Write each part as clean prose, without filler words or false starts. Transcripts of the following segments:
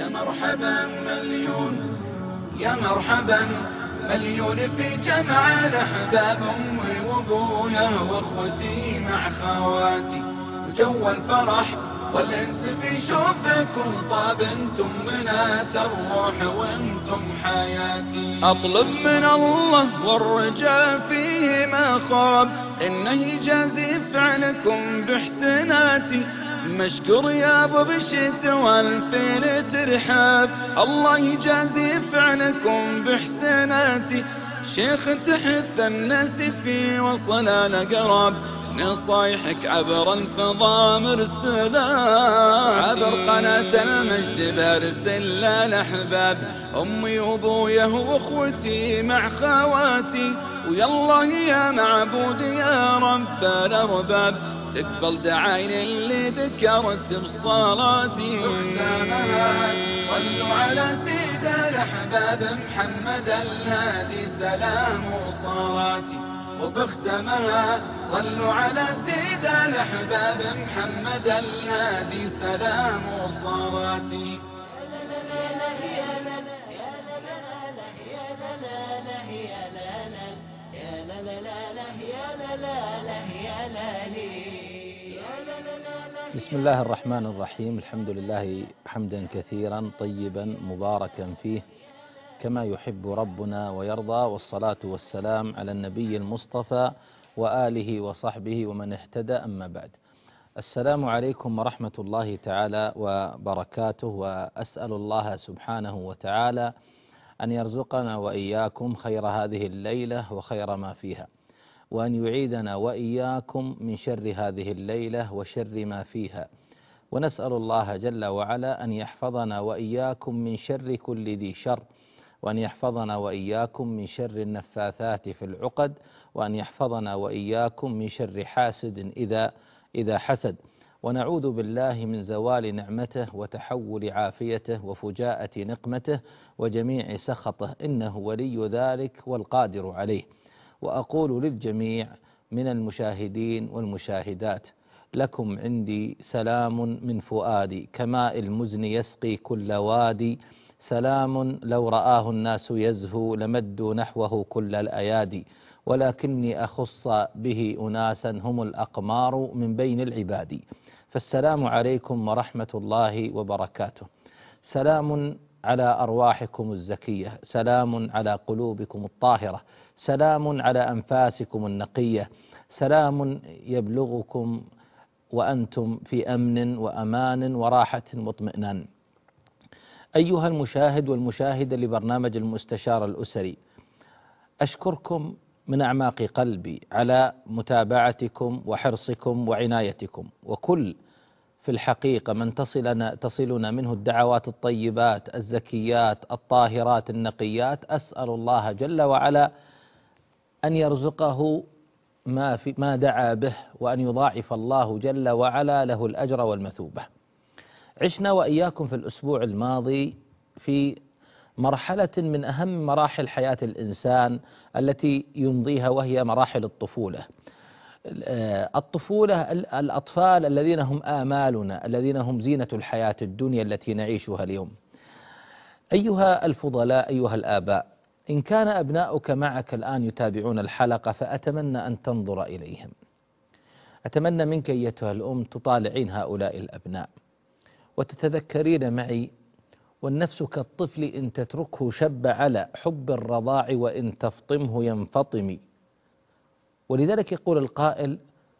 مرحبا مليون، يا مرحبا مليون في جمع الأحباب، أمي وأبويا وأخوتي مع خواتي، وجو الفرح والأنس في شوفكم طاب، انتم منات الروح وانتم حياتي. أطلب من الله والرجاء فيه ما خاب، إنه يجازي فعلكم بإحساناتي، مشكور يا ابو بشت والفين ترحاب، الله يجازي فعلكم بإحساناتي. شيخ تحث الناس في وصل الأقراب، نصايحك عبر الفضاء مرسلة، عبر قناة المجد برسل للأحباب، أمي وأبويا وأخوتي مع خواتي، ويالله يا معبود يا رب الأرباب، تقبل دعاين اللي ذكرت بصلاتي. صلوا على سيد الأحباب محمد الهادي سلام وصلاتي، وبختمها صلوا على سيد الأحباب محمد الهادي سلام وصلاتي. بسم الله الرحمن الرحيم، الحمد لله حمدا كثيرا طيبا مباركا فيه كما يحب ربنا ويرضى، والصلاة والسلام على النبي المصطفى وآله وصحبه ومن اهتدى، أما بعد. السلام عليكم ورحمة الله تعالى وبركاته، وأسأل الله سبحانه وتعالى أن يرزقنا وإياكم خير هذه الليلة وخير ما فيها، وأن يعيدنا وإياكم من شر هذه الليلة وشر ما فيها، ونسأل الله جل وعلا أن يحفظنا وإياكم من شر كل ذي شر، وأن يحفظنا وإياكم من شر النفاثات في العقد، وأن يحفظنا وإياكم من شر حاسد إذا حسد، ونعوذ بالله من زوال نعمته وتحول عافيته وفجاءة نقمته وجميع سخطه، إنه ولي ذلك والقادر عليه. وأقول للجميع من المشاهدين والمشاهدات: لكم عندي سلام من فؤادي، كماء المزن يسقي كل وادي، سلام لو رآه الناس يزهو لمدوا نحوه كل الأيادي، ولكني أخص به أناسا هم الأقمار من بين العباد. فالسلام عليكم ورحمة الله وبركاته. سلام على أرواحكم الزكية، سلام على قلوبكم الطاهرة، سلام على أنفاسكم النقية، سلام يبلغكم وأنتم في أمن وأمان وراحة واطمئنان. أيها المشاهد والمشاهدة لبرنامج المستشار الأسري، أشكركم من أعماق قلبي على متابعتكم وحرصكم وعنايتكم، وكل في الحقيقة من تصلنا منه الدعوات الطيبات الزكيات الطاهرات النقيات، أسأل الله جل وعلا أن يرزقه ما دعا به، وأن يضاعف الله جل وعلا له الأجر والمثوبة. عشنا وإياكم في الأسبوع الماضي في مرحلة من أهم مراحل حياة الإنسان التي يمضيها، وهي مراحل الطفولة. الأطفال الذين هم آمالنا، الذين هم زينة الحياة الدنيا التي نعيشها اليوم. أيها الفضلاء، أيها الآباء، إن كان أبناؤك معك الآن يتابعون الحلقة، فأتمنى أن تنظر إليهم. أتمنى منك أيتها الأم تطالعين هؤلاء الأبناء وتتذكرين معي: والنفس كالطفل إن تتركه شب على حب الرضاع، وإن تفطمه ينفطم. ولذلك يقول القائل: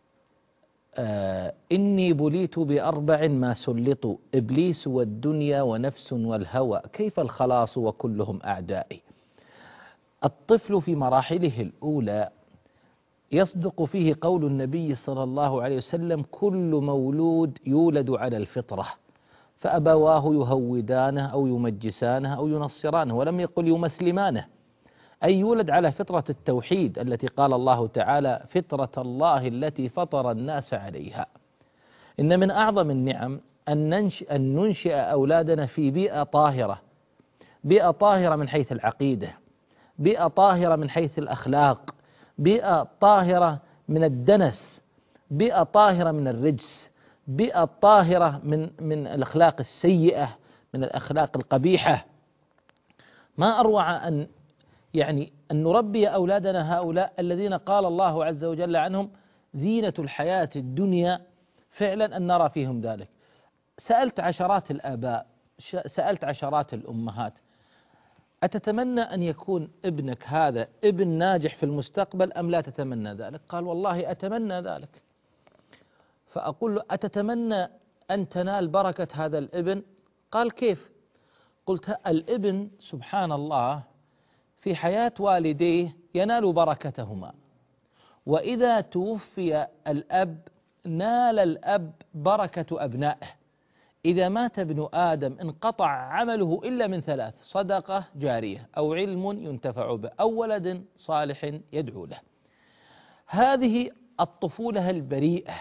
إني بليت بأربع ما سلطوا، إبليس والدنيا ونفس والهوى، كيف الخلاص وكلهم أعدائي. الطفل في مراحله الأولى يصدق فيه قول النبي صلى الله عليه وسلم: كل مولود يولد على الفطرة، فأبواه يهودانه أو يمجسانه أو ينصرانه، ولم يقل يمسلمانه، أي يولد على فطرة التوحيد التي قال الله تعالى: فطرة الله التي فطر الناس عليها. إن من أعظم النعم أن ننشئ أولادنا في بيئة طاهرة، بيئة طاهرة من حيث العقيدة، بيئة طاهرة من حيث الأخلاق، بيئة طاهرة من الدنس، بيئة طاهرة من الرجس، بيئة طاهرة من الأخلاق السيئة، من الأخلاق القبيحة. ما أروع أن أن نربي أولادنا هؤلاء الذين قال الله عز وجل عنهم زينة الحياة الدنيا، فعلا أن نرى فيهم ذلك. سألت عشرات الآباء، سألت عشرات الأمهات: أتتمنى أن يكون ابنك هذا ابن ناجح في المستقبل أم لا تتمنى ذلك؟ قال: والله أتمنى ذلك. فأقول له: أتتمنى أن تنال بركة هذا الابن؟ قال: كيف؟ قلت: الابن سبحان الله في حياة والديه ينال بركتهما، وإذا توفي الأب نال الأب بركة أبنائه. إذا مات ابن آدم انقطع عمله إلا من ثلاث: صدقة جارية، أو علم ينتفع به، أو ولد صالح يدعو له. هذه الطفولة البريئة.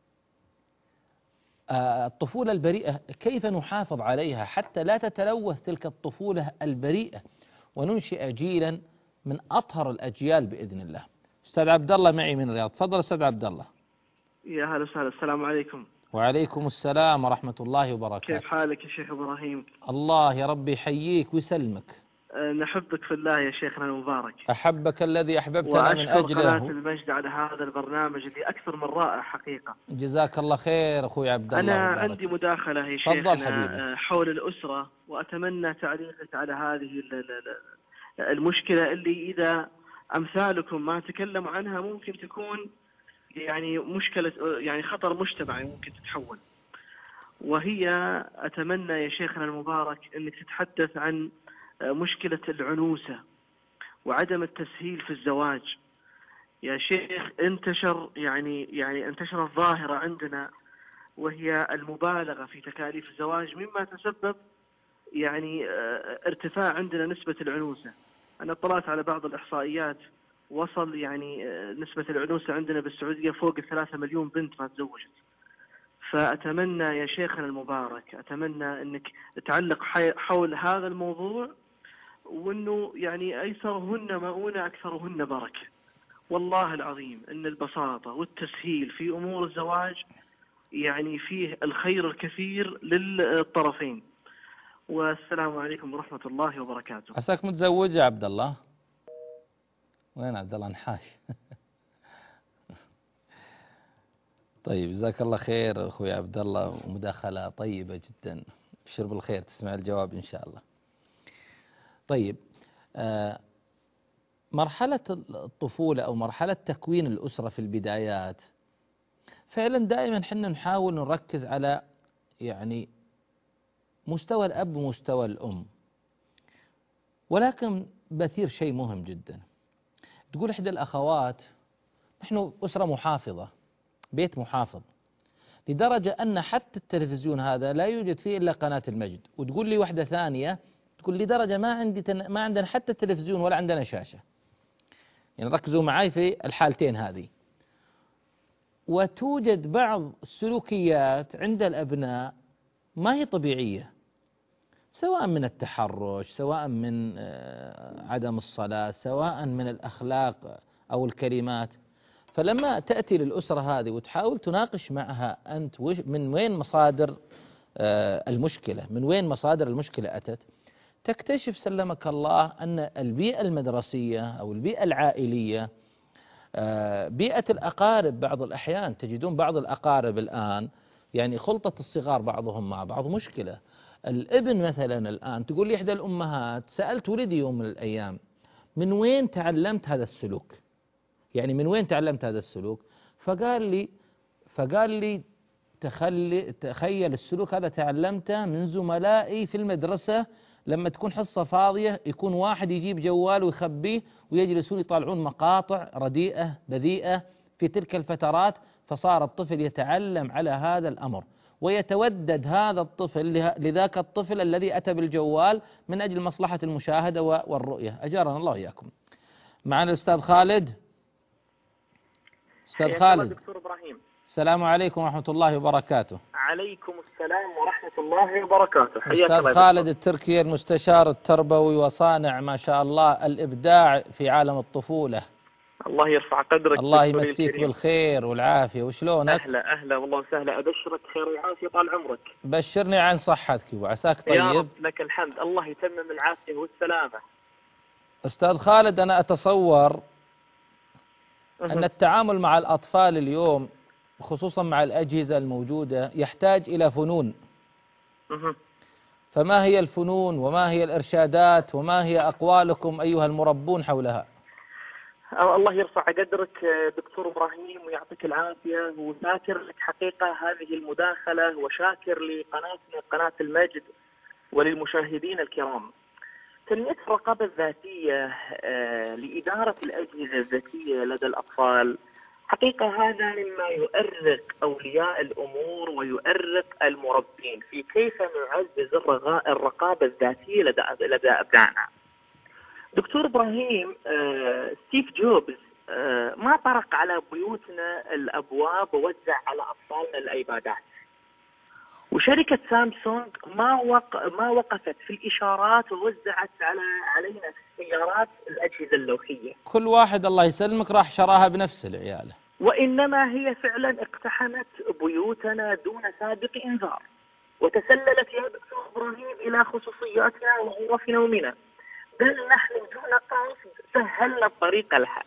الطفولة البريئة كيف نحافظ عليها حتى لا تتلوث تلك الطفولة البريئة، وننشئ جيلا من أطهر الأجيال بإذن الله. أستاذ عبد الله معي من الرياض، تفضل أستاذ عبد الله. يا هلا وسهلا، السلام عليكم. وعليكم السلام ورحمة الله وبركاته. كيف حالك يا شيخ إبراهيم؟ الله يا ربي يحييك ويسلمك. نحبك في الله يا شيخنا المبارك. أحبك الذي أحببتنا من أجله. وأشكر قناة المجد على هذا البرنامج اللي أكثر من رائع حقيقة. جزاك الله خير أخوي عبد الله. أنا عندي مداخلة يا شيخنا حول الأسرة، وأتمنى تعليقك على هذه المشكلة اللي إذا أمثالكم ما تكلموا عنها ممكن تكون مشكلة، خطر مجتمعي ممكن تتحول. وهي أتمنى يا شيخنا المبارك أنك تتحدث عن مشكلة العنوسة وعدم التسهيل في الزواج. يا شيخ انتشر انتشرت ظاهرة عندنا، وهي المبالغة في تكاليف الزواج، مما تسبب ارتفاع عندنا نسبة العنوسة. أنا اطلعت على بعض الإحصائيات، وصل نسبة العنوسة عندنا بالسعودية فوق 3 مليون بنت ما تزوجت. فأتمنى يا شيخنا المبارك، أتمنى أنك تعلق حول هذا الموضوع، وأنه أيسرهن مؤونة أكثرهن بركة. والله العظيم أن البساطة والتسهيل في أمور الزواج فيه الخير الكثير للطرفين. والسلام عليكم ورحمة الله وبركاته. عساك متزوج يا عبد الله؟ وين عبد الله نحاش؟ طيب جزاك الله خير أخوي عبد الله، ومداخلة طيبة جدا. بشر بالخير، تسمع الجواب إن شاء الله. طيب، مرحلة الطفولة أو مرحلة تكوين الأسرة في البدايات، فعلا دائما حنا نحاول نركز على مستوى الأب ومستوى الأم، ولكن بثير شيء مهم جدا. تقول إحدى الأخوات: نحن أسرة محافظة، بيت محافظ، لدرجة أن حتى التلفزيون هذا لا يوجد فيه إلا قناة المجد. وتقول لي واحدة ثانية، تقول لي درجة ما عندنا حتى التلفزيون ولا عندنا شاشة. ركزوا معي في الحالتين هذه. وتوجد بعض السلوكيات عند الأبناء ما هي طبيعية، سواء من التحرش، سواء من عدم الصلاة، سواء من الأخلاق أو الكلمات. فلما تأتي للأسرة هذه وتحاول تناقش معها أنت من وين مصادر المشكلة، من وين مصادر المشكلة أتت، تكتشف سلمك الله أن البيئة المدرسية أو البيئة العائلية، بيئة الأقارب، بعض الأحيان تجدون بعض الأقارب الآن خلطة الصغار بعضهم مع بعض مشكلة. الابن مثلا الآن، تقول لي إحدى الأمهات: سألت ولدي يوم من الأيام: من وين تعلمت هذا السلوك؟ من وين تعلمت هذا السلوك؟ فقال لي تخيل السلوك هذا تعلمته من زملائي في المدرسة، لما تكون حصة فاضية يكون واحد يجيب جوال ويخبيه ويجلسون يطالعون مقاطع رديئة بذيئة في تلك الفترات. فصار الطفل يتعلم على هذا الأمر، ويتودد هذا الطفل لذاك الطفل الذي أتى بالجوال من أجل مصلحة المشاهدة والرؤية. أجارنا الله إياكم. معنا الأستاذ خالد. أستاذ خالد. دكتور إبراهيم. السلام عليكم ورحمة الله وبركاته. عليكم السلام ورحمة الله وبركاته. حياك أستاذ خالد التركي، المستشار التربوي وصانع ما شاء الله الإبداع في عالم الطفولة. الله يرفع قدرك. الله يمسيك بالخير والعافية. وشلونك؟ أهلا والله وسهلا. أبشرك خير وعافية طال عمرك. بشرني عن صحتك وعساك طيب. يا رب لك الحمد. الله يتمم العافية والسلامة. أستاذ خالد، أنا أتصور أن التعامل مع الأطفال اليوم خصوصا مع الأجهزة الموجودة يحتاج إلى فنون. فما هي الفنون وما هي الإرشادات وما هي أقوالكم أيها المربون حولها؟ الله يرفع قدرك دكتور إبراهيم ويعطيك العافية، وشاكر لك حقيقة هذه المداخلة، وشاكر لقناتنا قناة المجد وللمشاهدين الكرام. تنمية الرقابة الذاتية لإدارة الأجهزة الذكية لدى الأطفال حقيقة هذا مما يؤرق أولياء الأمور ويؤرق المربين في كيف نعزز الرقابة الذاتية لدى أبنائنا. دكتور إبراهيم، ستيف جوبز ما طرق على بيوتنا الأبواب ووزع على أطفالنا الأيبادات، وشركة سامسونج ما وقفت في الإشارات ووزعت علينا في السيارات الأجهزة اللوحية. كل واحد الله يسلمك راح شراها بنفسه لعياله، وإنما هي فعلا اقتحمت بيوتنا دون سابق إنذار، وتسللت يا دكتور إبراهيم إلى خصوصياتنا وغرف نومنا، بل نحن دون قصد سهلنا الطريق لها.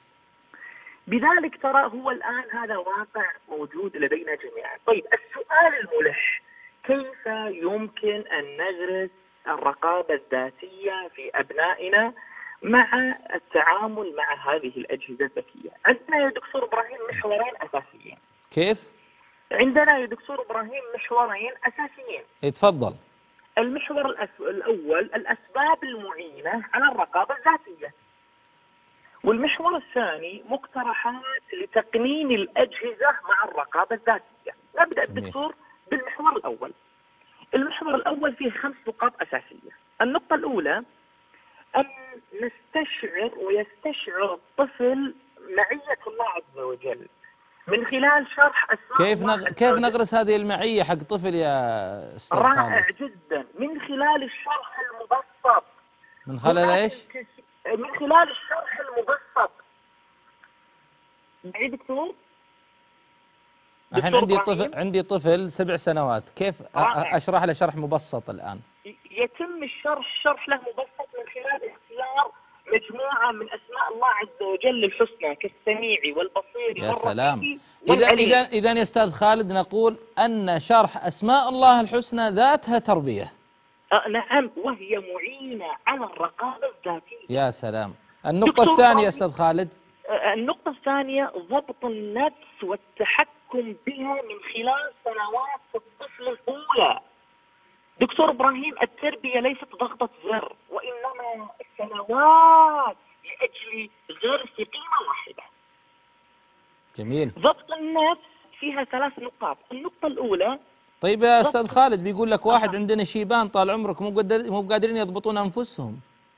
بذلك ترى هو الآن هذا واقع موجود لدينا جميعا. طيب السؤال الملح، كيف يمكن أن نغرس الرقابة الذاتية في أبنائنا مع التعامل مع هذه الأجهزة الذكية؟ عندنا يا دكتور إبراهيم محورين أساسيين. كيف؟ عندنا يا دكتور إبراهيم محورين أساسيين. اتفضل. المحور الأول الأسباب المعينة على الرقابة الذاتية، والمحور الثاني مقترحات لتقنين الأجهزة مع الرقابة الذاتية. نبدأ دكتور بالمحور الأول. المحور الأول فيه 5 نقاط أساسية. النقطة الأولى أن نستشعر ويستشعر الطفل معية الله عز وجل من خلال شرح أسماء كيف نغرس هذه المعية حق طفل يا أستاذ خالد؟ رائع جدا، من خلال الشرح المبسط. من خلال إيش؟ من خلال الشرح المبسط. معي دكتور؟ الحين عندي طفل 7 سنوات، كيف أشرح له شرح مبسط الآن؟ يتم الشرح له مبسط من خلال اختيار مجموعة من أسماء الله عز وجل الحسنى كالسميع والبصير يا سلام. والعليم. إذا يا أستاذ خالد نقول أن شرح أسماء الله الحسنى ذاتها تربية. نعم، وهي معينة على الرقابة الذاتية. يا سلام. النقطة الثانية يا أستاذ خالد. النقطة الثانية ضبط النفس والتحكم بها من خلال سنوات الطفل الأولى. دكتور إبراهيم، التربية ليست ضغطة زر، وإنما السنوات لأجل غرس قيمة واحدة. جميل. ضبط النفس فيها 3 نقاط. النقطة الأولى. طيب يا أستاذ خالد، بيقول لك واحد عندنا شيبان طال عمرك مو قادرين يضبطون أنفسهم.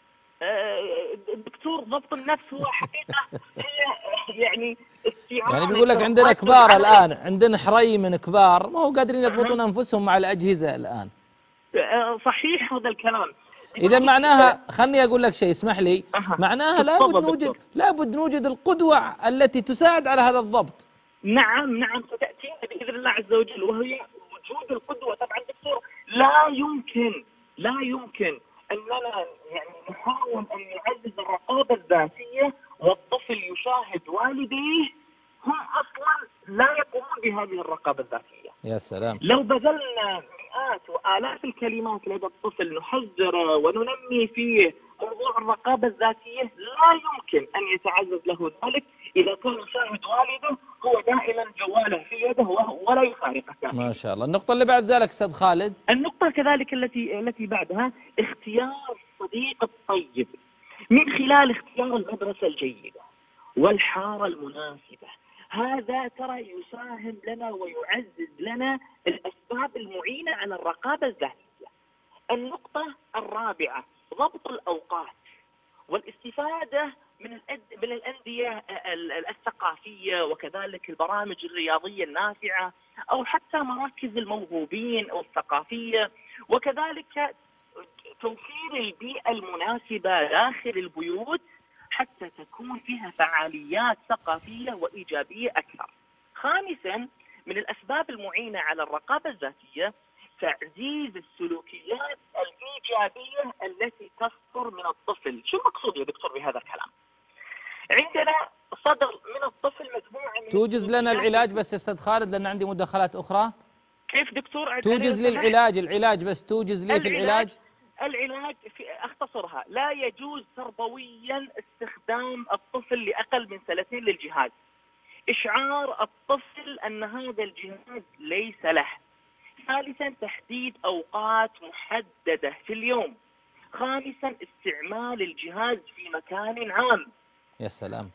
دكتور، ضبط النفس هو حقيقة هي يعني بيقول لك عندنا كبار الآن، عندنا حري من كبار ما هو قادرين يضبطون أنفسهم مع الأجهزة الآن. صحيح هذا الكلام. إذا معناها، خلني أقول لك شيء، اسمح لي. معناها لابد نوجد القدوة التي تساعد على هذا الضبط. نعم ستأتينا بإذن الله عز وجل، وهي وجود القدوة. طبعا دكتور، لا يمكن أننا يعني نحاول أن نعزز الرقابة الذاتية والطفل يشاهد والديه هم أصلا لا يقومون بهذه الرقابة الذاتية. يا سلام. لو بذلنا مئات وآلاف الكلمات لدى الطفل نحذره وننمي فيه موضوع الرقابة الذاتية، لا يمكن أن يتعزز له ذلك إذا كان يشاهد والده هو دائما جواله في يده ولا يفارقه. ما شاء الله. النقطة اللي بعد ذلك أستاذ خالد. النقطة كذلك التي بعدها اختيار الصديق الطيب من خلال اختيار المدرسة الجيدة والحارة المناسبة. هذا ترى يساهم لنا ويعزز لنا الأسباب المعينة على الرقابة الذاتية. النقطة الرابعة ضبط الأوقات والاستفادة من الأندية الثقافية وكذلك البرامج الرياضية النافعة أو حتى مراكز الموهوبين أو الثقافية، وكذلك توفير البيئة المناسبة داخل البيوت حتى تكون فيها فعاليات ثقافية وإيجابية أكثر. خامسا، من الأسباب المعينة على الرقابة الذاتية تعزيز السلوكيات الإيجابية التي تصدر من الطفل. شو المقصود يا دكتور بهذا الكلام؟ عندنا صدر من الطفل مجموعة من توجز لنا العلاج بس أستاذ خالد، لأن عندي مداخلات أخرى. كيف دكتور؟ توجز لي العلاج بس، توجز لي في العلاج. العلاج أختصرها، لا يجوز تربويا استخدام الطفل لأقل من 2 للجهاز. إشعار الطفل أن هذا الجهاز ليس له. ثالثا، تحديد أوقات محددة في اليوم. خامسا، استعمال الجهاز في مكان عام. يا سلام.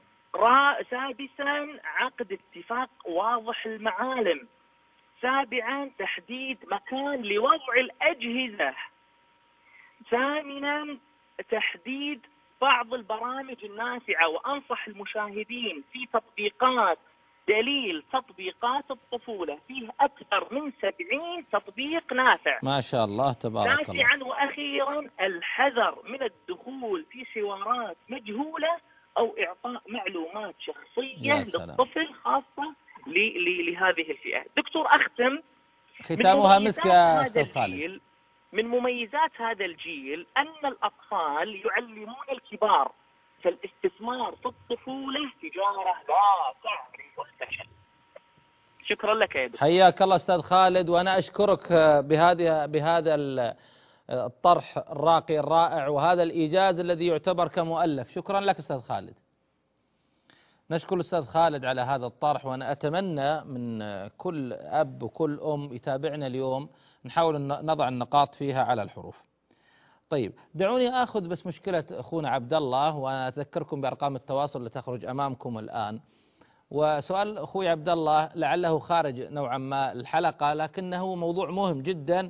سادسا، عقد اتفاق واضح المعالم. سابعا، تحديد مكان لوضع الأجهزة. ثامنا، تحديد بعض البرامج النافعة، وأنصح المشاهدين في تطبيقات دليل تطبيقات الطفولة، فيه أكثر من 70 تطبيق نافع ما شاء الله تبارك الله. تاسعا وأخيرا، الحذر من الدخول في حوارات مجهولة أو إعطاء معلومات شخصية للطفل خاصة لهذه الفئة. دكتور أختم، ختامها مسك يا أستاذ خالد. من مميزات هذا الجيل أن الأطفال يعلمون الكبار، فالاستثمار في الطفولة تجارة لا تعرف الفشل. شكرا لك يا دكتور. حياك الله أستاذ خالد، وأنا أشكرك بهذا الطرح الراقي الرائع وهذا الإيجاز الذي يعتبر كمؤلف. شكرا لك أستاذ خالد. نشكر الأستاذ خالد على هذا الطرح، وأنا أتمنى من كل أب وكل أم يتابعنا اليوم نحاول نضع النقاط فيها على الحروف. طيب دعوني أخذ بس مشكلة أخونا عبد الله، وأنا أذكركم بأرقام التواصل اللي تخرج أمامكم الآن. وسؤال أخوي عبد الله لعله خارج نوعا ما الحلقة، لكنه موضوع مهم جدا.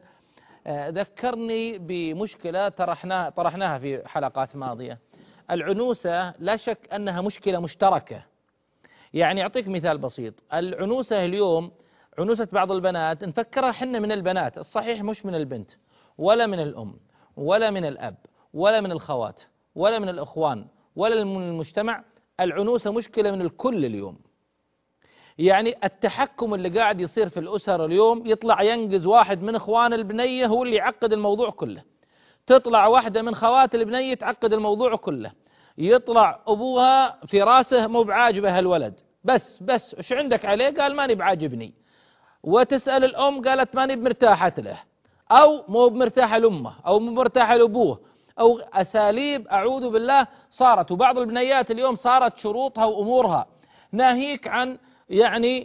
ذكرني بمشكلة طرحناها في حلقات ماضية. العنوسة لا شك أنها مشكلة مشتركة. يعني أعطيك مثال بسيط. العنوسة اليوم، عنوسة بعض البنات نفكرها حنا من البنات، الصحيح مش من البنت ولا من الأم ولا من الأب ولا من الخوات ولا من الإخوان ولا من المجتمع. العنوسة مشكلة من الكل اليوم. يعني التحكم اللي قاعد يصير في الأسر اليوم، يطلع ينقز واحد من إخوان البنية هو اللي يعقد الموضوع كله، تطلع واحدة من خوات البنية تعقد الموضوع كله، يطلع أبوها في راسه مو بعاجبه هالولد، بس وش عندك عليه؟ قال ماني بعاجبني. وتسأل الأم قالت ماني بمرتاحة له، أو مو بمرتاحة لأمه، أو مو مرتاحة لأبوه، أو أساليب أعوذ بالله صارت. وبعض البنيات اليوم صارت شروطها وأمورها، ناهيك عن يعني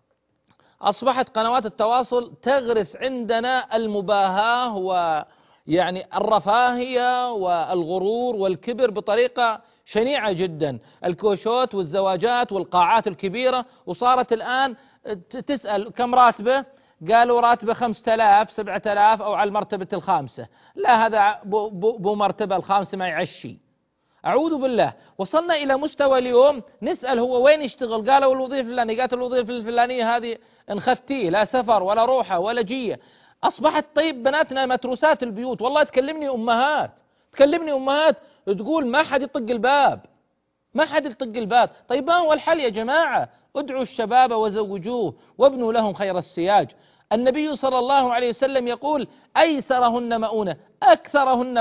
أصبحت قنوات التواصل تغرس عندنا المباهاة ويعني الرفاهية والغرور والكبر بطريقة شنيعة جدا. الكوشوت والزواجات والقاعات الكبيرة، وصارت الآن تسأل كم راتبه؟ قالوا راتبه 5000 7000 أو على المرتبة الخامسة. لا، هذا بو مرتبة الخامسة ما يعشي. أعوذ بالله. وصلنا إلى مستوى اليوم نسأل هو وين يشتغل؟ قالوا الوظيفة الفلانية. قالت الوظيفة الفلانية هذه انخذتيه، لا سفر ولا روحة ولا جية. أصبحت طيب بناتنا متروسات البيوت. والله تكلمني أمهات تقول ما حد يطق الباب، ما حد يطق الباب. طيب ما هو الحل يا جماعة؟ ادعوا الشباب وزوجوه وابنوا لهم خير السياج. النبي صلى الله عليه وسلم يقول أيسرهن مؤونة أكثرهن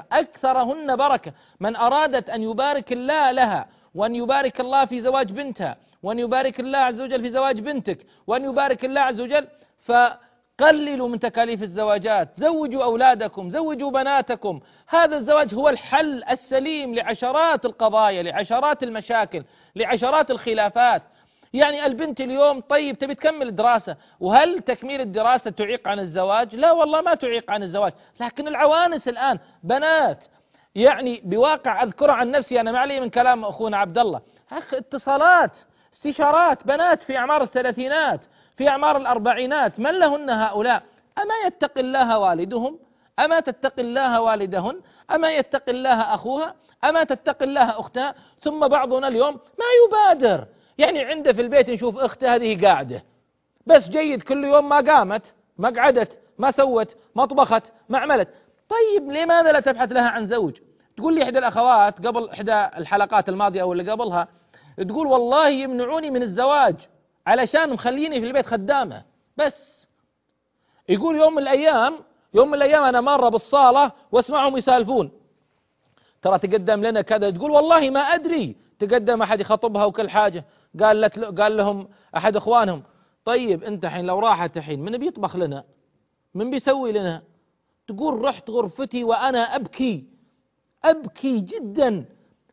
بركة. من أرادت أن يبارك الله لها، وأن يبارك الله في زواج بنتها، وأن يبارك الله عز وجل في زواج بنتك، وأن يبارك الله عز وجل، فقللوا من تكاليف الزواجات، زوجوا أولادكم، زوجوا بناتكم. هذا الزواج هو الحل السليم لعشرات القضايا، لعشرات المشاكل، لعشرات الخلافات. يعني البنت اليوم طيب تبي تكمل دراسة، وهل تكميل الدراسة تعيق عن الزواج؟ لا والله ما تعيق عن الزواج. لكن العوانس الآن بنات، يعني بواقع أذكر عن نفسي أنا، ما علي من كلام أخونا عبد الله، اتصالات استشارات بنات في أعمار الثلاثينات، في أعمار الأربعينات. من لهن هؤلاء؟ أما يتقي الله والدهم؟ أما تتقي الله والدهن؟ أما يتقي الله أخوها؟ أما تتقي الله أختها؟ ثم بعضنا اليوم ما يبادر. يعني عنده في البيت نشوف أخته هذه قاعدة بس جيد، كل يوم ما قامت، ما قعدت، ما سوت، ما طبخت، ما عملت. طيب لماذا لا تبحث لها عن زوج؟ تقول لي إحدى الأخوات قبل إحدى الحلقات الماضية أو اللي قبلها، تقول والله يمنعوني من الزواج علشان مخليني في البيت خدامة بس. يقول يوم من الأيام أنا مرة بالصالة واسمعهم يسالفون، ترى تقدم لنا كذا، تقول والله ما أدري، تقدم أحد يخطبها وكل حاجة، قال لهم أحد إخوانهم طيب أنت حين لو راحت الحين من بيطبخ لنا؟ من بيسوي لنا؟ تقول رحت غرفتي وأنا أبكي جدا.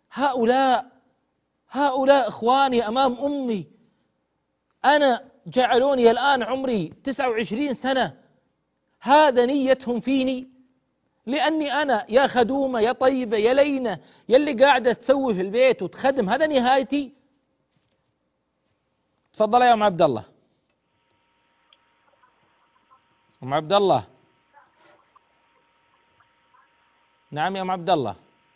هؤلاء إخواني أمام أمي، أنا جعلوني الآن عمري 29 سنة، هذا نيتهم فيني، لأني أنا يا خدومة يا طيبة يا لينة يلي قاعدة تسوي في البيت وتخدم، هذا نهايتي؟ تفضل يا أم عبد الله. أم عبد الله. نعم يا أم عبد الله.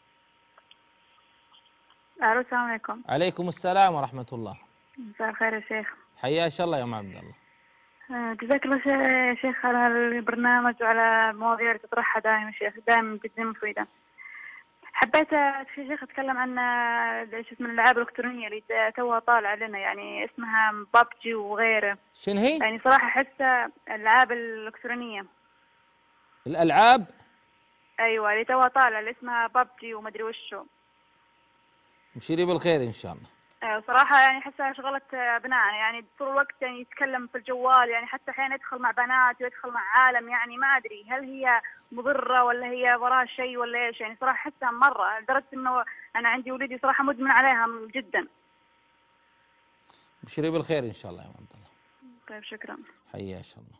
السلام عليكم. عليكم السلام ورحمة الله. مساء الخير يا شيخ. حياك الله يا أم عبد الله. جزاك الله يا شيخ على البرنامج وعلى المواضيع اللي تطرحها دائما شيخ، دائما جدا مفيدة. حبيت يا شيخ أتكلم عن من الألعاب الإلكترونية اللي توها طالعة لنا، يعني اسمها بابجي وغيره. شنو هي؟ يعني صراحة أحس الألعاب الإلكترونية. الألعاب؟ أيوة اللي توها طالعة اللي اسمها بابجي ومدري وشو. مشيري بالخير إن شاء الله. صراحة يعني أحسها شغلت أبنائنا، يعني طول الوقت يعني يتكلم في الجوال، يعني حتى أحيانا يدخل مع بنات ويدخل مع عالم، يعني ما أدري هل هي مضرة ولا هي وراها شيء ولا إيش، يعني صراحة أحسها مرة لدرجة إنه أنا عندي ولدي صراحة مدمن عليها جدا. مشيري بالخير إن شاء الله يا عبد الله. طيب شكرا. حياك الله.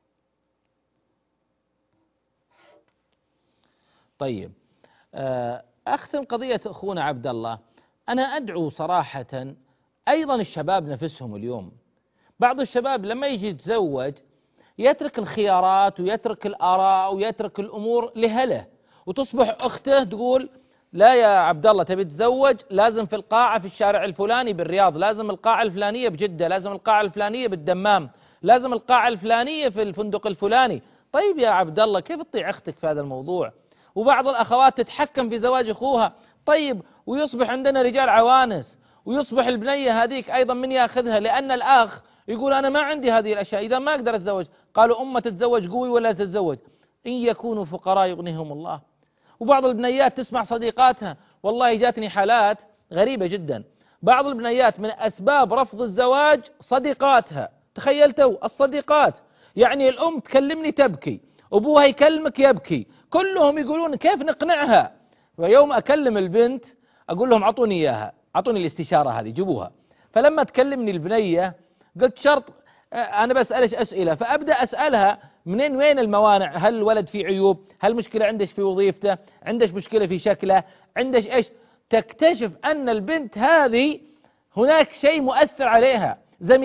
طيب أختم قضية أخونا عبد الله. أنا أدعو صراحة أيضا الشباب نفسهم اليوم، بعض الشباب لما يجي يتزوج يترك الخيارات ويترك الآراء ويترك الأمور لهله، وتصبح أخته تقول لا يا عبد الله تبي تتزوج لازم في القاعة في الشارع الفلاني بالرياض، لازم القاعة الفلانية بجدة، لازم القاعة الفلانية بالدمام، لازم القاعة الفلانية في الفندق الفلاني. طيب يا عبد الله كيف تطيع أختك في هذا الموضوع؟ وبعض الأخوات تتحكم في زواج أخوها. طيب ويصبح عندنا رجال عوانس، ويصبح البنية هذيك أيضا من يأخذها، لأن الأخ يقول أنا ما عندي هذه الأشياء، إذا ما أقدر أتزوج. قالوا أمة تتزوج قوي ولا تتزوج؟ إن يكونوا فقراء يغنيهم الله. وبعض البنيات تسمع صديقاتها، والله جاتني حالات غريبة جدا، بعض البنيات من أسباب رفض الزواج صديقاتها. تخيلتوا الصديقات، يعني الأم تكلمني تبكي، أبوها يكلمك يبكي، كلهم يقولون كيف نقنعها. ويوم أكلم البنت أقول لهم أعطوني إياها، أعطوني الاستشارة هذه جيبوها. فلما تكلمني البنية قلت شرط أنا بسألش أسئلة، فأبدأ أسألها وين الموانع، هل الولد فيه عيوب، هل مشكلة عندش في وظيفته، عندش مشكلة في شكله، عندش إيش. تكتشف أن البنت هذه هناك شيء مؤثر عليها،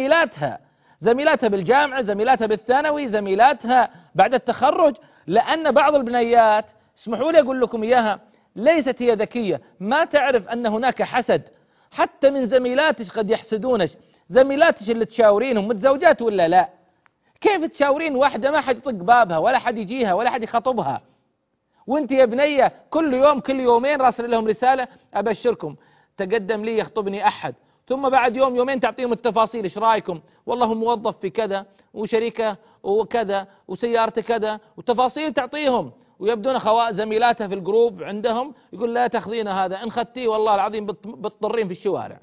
زميلاتها بالجامعة، زميلاتها بالثانوي، زميلاتها بعد التخرج. لأن بعض البنيات اسمحوا لي أقول لكم إياها ليست هي ذكية، ما تعرف أن هناك حسد حتى من زميلاتك، قد يحسدونك. زميلاتك اللي تشاورينهم متزوجات ولا لا، كيف تشاورين واحدة ما حد يطق بابها ولا حد يجيها ولا حد يخطبها، وانت يا بنية كل يوم كل يومين راسل لهم رسالة أبشركم تقدم لي يخطبني أحد، ثم بعد يوم يومين تعطيهم التفاصيل، ايش رايكم، والله موظف في كذا وشركة وكذا وسيارته كذا وتفاصيل تعطيهم. ويبدون زميلاتها في الجروب عندهم يقول لا تاخذين هذا، ان خذتيه والله العظيم بتضرين في الشوارع.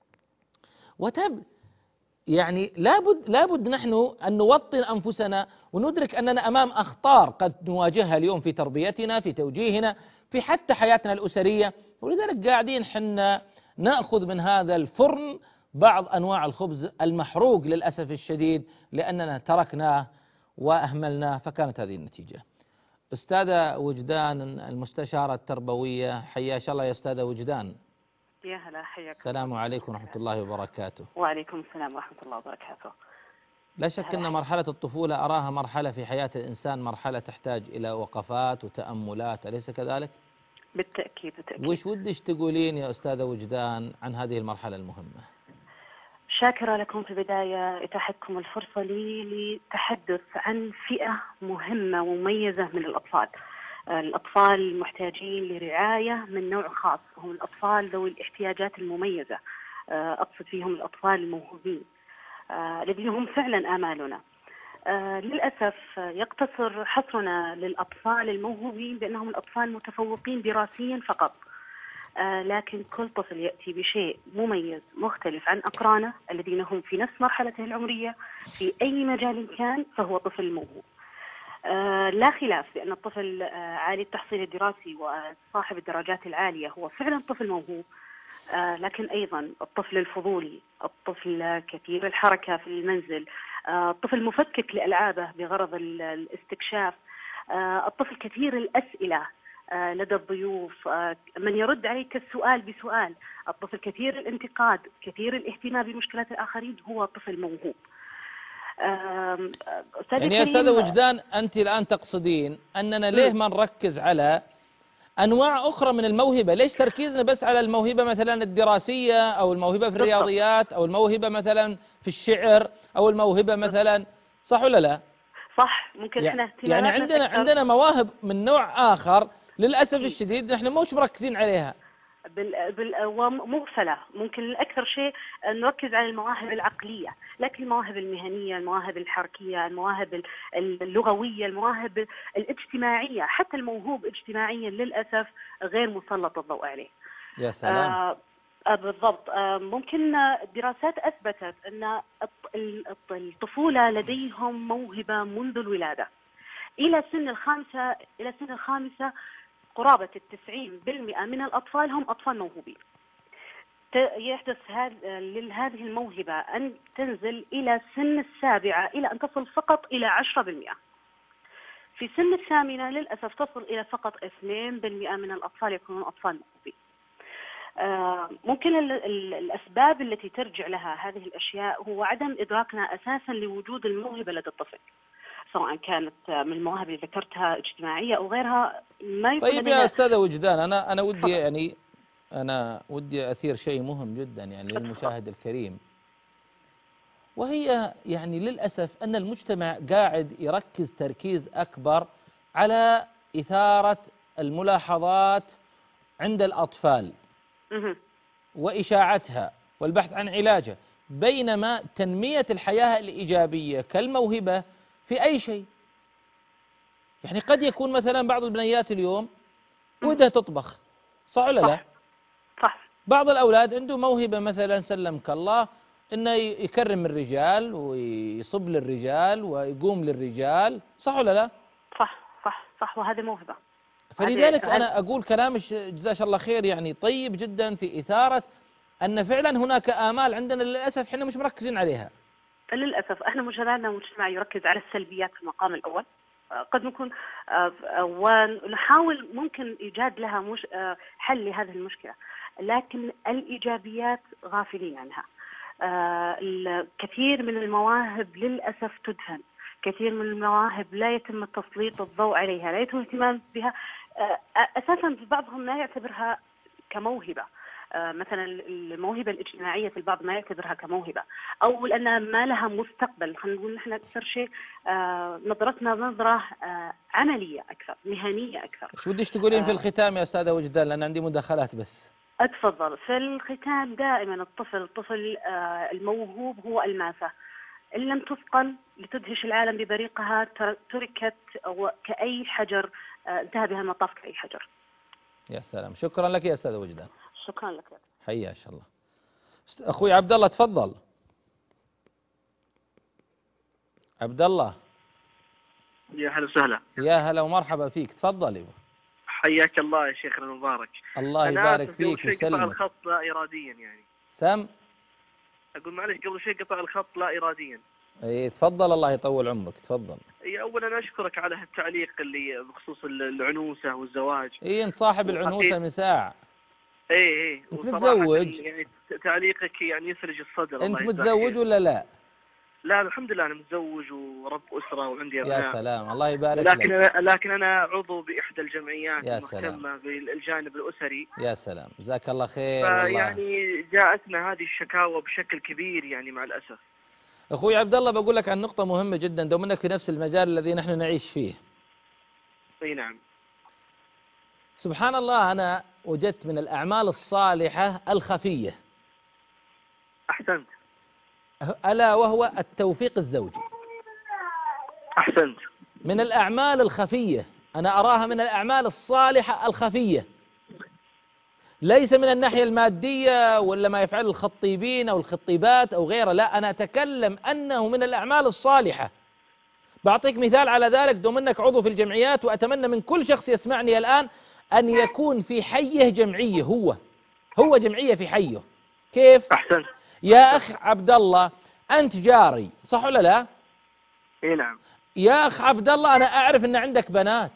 يعني لابد نحن أن نوطن أنفسنا وندرك أننا أمام أخطار قد نواجهها اليوم في تربيتنا، في توجيهنا، في حتى حياتنا الأسرية. ولذلك قاعدين حنا نأخذ من هذا الفرن بعض أنواع الخبز المحروق للأسف الشديد، لأننا تركناه وأهملناه، فكانت هذه النتيجة. أستاذة وجدان المستشارة التربوية، حياك الله يا أستاذة وجدان. يا هلا، حياك. السلام عليكم ورحمة الله وبركاته. وعليكم السلام ورحمة الله وبركاته. لا شك أن مرحلة الطفولة أراها مرحلة في حياة الإنسان، مرحلة تحتاج إلى وقفات وتأملات، أليس كذلك؟ بالتأكيد بالتأكيد. وش ودش تقولين يا أستاذة وجدان عن هذه المرحلة المهمة؟ شاكرة لكم في البداية إتاحتكم الفرصة لي لتحدث عن فئة مهمة ومميزة من الأطفال. الأطفال المحتاجين لرعاية من نوع خاص، هم الأطفال ذوي الاحتياجات المميزة. أقصد فيهم الأطفال الموهوبين الذين هم فعلا آمالنا. للأسف يقتصر حصرنا للأطفال الموهوبين بأنهم الأطفال متفوقين دراسيا فقط، لكن كل طفل يأتي بشيء مميز مختلف عن أقرانه الذين هم في نفس مرحلته العمرية في أي مجال كان، فهو طفل موهوب. لا خلاف بأن الطفل عالي التحصيل الدراسي وصاحب الدرجات العالية هو فعلا طفل موهوب، لكن أيضا الطفل الفضولي، الطفل كثير الحركة في المنزل، الطفل مفكك لألعابه بغرض الاستكشاف، الطفل كثير الأسئلة لدى الضيوف، من يرد عليك السؤال بسؤال، الطفل كثير الانتقاد، كثير الاهتمام بمشكلات الآخرين، هو طفل موهوب. يعني يا أستاذة وجدان، أنت الآن تقصدين أننا ليه ما نركز على أنواع أخرى من الموهبة؟ ليش تركيزنا بس على الموهبة مثلا الدراسية، أو الموهبة في الرياضيات، أو الموهبة مثلا في الشعر، أو الموهبة مثلا، صح ولا لا؟ صح. ممكن احنا يعني عندنا مواهب من نوع آخر للأسف الشديد نحن مش مركزين عليها، ومغفلة. ممكن الأكثر شيء نركز على المواهب العقلية، لكن المواهب المهنية، المواهب الحركية، المواهب اللغوية، المواهب الاجتماعية، حتى الموهوب اجتماعيا للأسف غير مسلط الضوء عليه. يا سلام. بالضبط. ممكن الدراسات أثبتت أن الطفولة لديهم موهبة منذ الولادة إلى سن الخامسة. قرابة 90% من الأطفال هم أطفال موهوبين. يحدث لهذه الموهبة أن تنزل إلى سن 7 إلى أن تصل فقط إلى 10%. في سن 8 للأسف تصل إلى فقط 2% من الأطفال يكونون أطفال موهوبين. ممكن الأسباب التي ترجع لها هذه الأشياء هو عدم إدراكنا أساسا لوجود الموهبة لدى الطفل، سواء كانت من المواهب اللي ذكرتها اجتماعية أو غيرها. ما يكون طيب يا أستاذة وجدان، أنا ودي أثير شيء مهم جدا يعني للمشاهد الكريم، وهي يعني للأسف أن المجتمع قاعد يركز تركيز أكبر على إثارة الملاحظات عند الأطفال وإشاعتها والبحث عن علاجها، بينما تنمية الحياة الإيجابية كالموهبة في أي شيء. يعني قد يكون مثلا بعض البنيات اليوم ودها تطبخ، صح ولا لا؟ صح. بعض الأولاد عنده موهبة مثلا سلمك الله إنه يكرم الرجال ويصب للرجال ويقوم للرجال، صح ولا لا؟ صح. وهذه موهبة. فلذلك أنا أقول كلامك جزاك الله خير يعني طيب جدا في إثارة أن فعلا هناك آمال عندنا للأسف احنا مش مركزين عليها. للأسف احنا مجتمع يركز على السلبيات في المقام الأول، قد نكون ونحاول ممكن إيجاد لها حل لهذه المشكلة، لكن الإيجابيات غافلين عنها. الكثير من المواهب للأسف تدفن، كثير من المواهب لا يتم تسليط الضوء عليها، لا يتم الاهتمام بها أساسا. بعضهم لا يعتبرها كموهبة، مثلا الموهبة الاجتماعية في البعض ما يعتبرها كموهبة، أو لأنها ما لها مستقبل. خلينا نقول نحن أكثر شيء نظرتنا نظرة عملية أكثر، مهنية أكثر. شو بديش تقولين في الختام يا أستاذة وجدان، لأن عندي مداخلات بس. أتفضل. في الختام دائما الطفل الموهوب هو الماسة، إن لم تثقل لتدهش العالم ببريقها تركت كأي حجر، انتهى بها المطاف كأي حجر. يا سلام، شكرا لك يا أستاذة وجدان. شكرا لك. حيا إن شاء الله. أخوي عبد الله تفضل. عبد الله. يا هلا وسهلا. يا هلا ومرحبا فيك، تفضل. حياك الله يا شيخنا المبارك. الله يبارك فيك ويسلمك. قطع الخط لا إراديا يعني. سم. أقول معلش قبل شيء قطع الخط لا إراديا. اي تفضل، الله يطول عمرك، تفضل. اولا اشكرك على هالتعليق اللي بخصوص العنوسه والزواج. انت صاحب العنوسه من ساعه. ايه انت متزوج؟ يعني تعليقك يعني يفرج الصدر. انت متزوج ولا لا؟ لا الحمد لله انا متزوج ورب اسره وعندي ابناء. يا سلام، الله يبارك لك. لكن انا عضو باحدى الجمعيات المهتمه بالجانب الاسري. يا سلام، جزاك الله خير. يعني جاءتنا هذه الشكاوى بشكل كبير يعني مع الاسف. أخوي عبد الله بقول لك عن نقطة مهمة جدا، دوم انك في نفس المجال الذي نحن نعيش فيه. اي نعم. سبحان الله، أنا وجدت من الأعمال الصالحة الخفية. أحسنت. ألا وهو التوفيق الزوجي. أحسنت. من الأعمال الخفية، أنا أراها من الأعمال الصالحة الخفية، ليس من الناحية المادية ولا ما يفعل الخطيبين أو الخطيبات أو غيره، لا، أنا أتكلم أنه من الأعمال الصالحة. بعطيك مثال على ذلك، دوم أنك عضو في الجمعيات، وأتمنى من كل شخص يسمعني الآن أن يكون في حيه جمعية، هو جمعية في حيه. كيف؟ أحسن. يا أخ عبد الله، أنت جاري، صح ولا لا؟ إيه نعم. يا أخ عبد الله، أنا أعرف أن عندك بنات،